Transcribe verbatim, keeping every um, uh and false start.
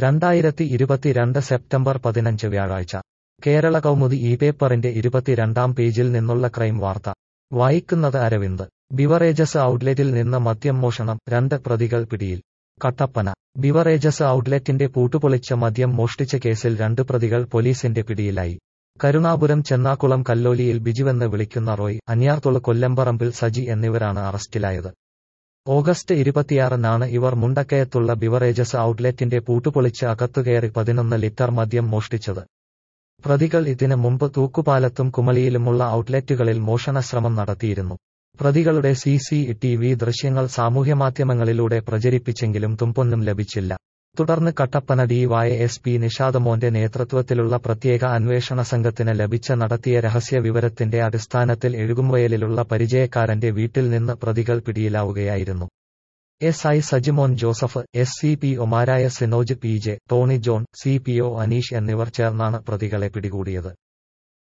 രണ്ടായിരത്തി ഇരുപത്തിരണ്ട് സെപ്റ്റംബർ പതിനഞ്ച് വ്യാഴാഴ്ച കേരള കൗമുദി ഈ പേപ്പറിന്റെ ഇരുപത്തിരണ്ടാം പേജിൽ നിന്നുള്ള ക്രൈം വാർത്ത വായിക്കുന്നത് അരവിന്ദ്. ബിവറേജസ് ഔട്ട്ലെറ്റിൽ നിന്ന് മദ്യം മോഷണം, രണ്ട് പ്രതികൾ പിടിയിൽ. കട്ടപ്പന. ബിവറേജസ് ഔട്ട്ലെറ്റിന്റെ പൂട്ടുപൊളിച്ച് മദ്യം മോഷ്ടിച്ച കേസിൽ രണ്ട് പ്രതികൾ പോലീസിന്റെ പിടിയിലായി. കരുണാപുരം ചെന്നാക്കുളം കല്ലോലിയിൽ ബിജുവെന്ന് വിളിക്കുന്ന റോയ്, അന്യാർത്തുള കൊല്ലംപറമ്പിൽ സജി എന്നിവരാണ് അറസ്റ്റിലായത്. ഓഗസ്റ്റ് ഇരുപത്തിയാറിനാണ് ഇവർ മുണ്ടക്കയത്തുള്ള ബിവറേജസ് ഔട്ട്ലെറ്റിന്റെ പൂട്ടുപൊളിച്ച് അകത്തുകയറി പതിനൊന്ന് ലിറ്റർ മദ്യം മോഷ്ടിച്ചത്. പ്രതികൾ ഇതിന് മുമ്പ് തൂക്കുപാലത്തും കുമളിയിലുമുള്ള ഔട്ട്ലെറ്റുകളിൽ മോഷണശ്രമം നടത്തിയിരുന്നു. പ്രതികളുടെ സി സി ടി വി ദൃശ്യങ്ങൾ സാമൂഹ്യമാധ്യമങ്ങളിലൂടെ പ്രചരിപ്പിച്ചെങ്കിലും തുമ്പൊന്നും ലഭിച്ചില്ല. തുടർന്ന് Kattappana D Y S P നിഷാദമോന്റെ നേതൃത്വത്തിലുള്ള പ്രത്യേക അന്വേഷണ സംഘത്തിന് ലഭിച്ച നടത്തിയ രഹസ്യ വിവരത്തിന്റെ അടിസ്ഥാനത്തിൽ എഴുകുംവയലിലുള്ള പരിചയക്കാരന്റെ വീട്ടിൽ നിന്ന് പ്രതികൾ പിടിയിലാവുകയായിരുന്നു. S I Sajimon Joseph, S C P ഒമാരായ Sinoj P J, Tony John, C P O Aneesh എന്നിവർ ചേർന്നാണ് പ്രതികളെ പിടികൂടിയത്.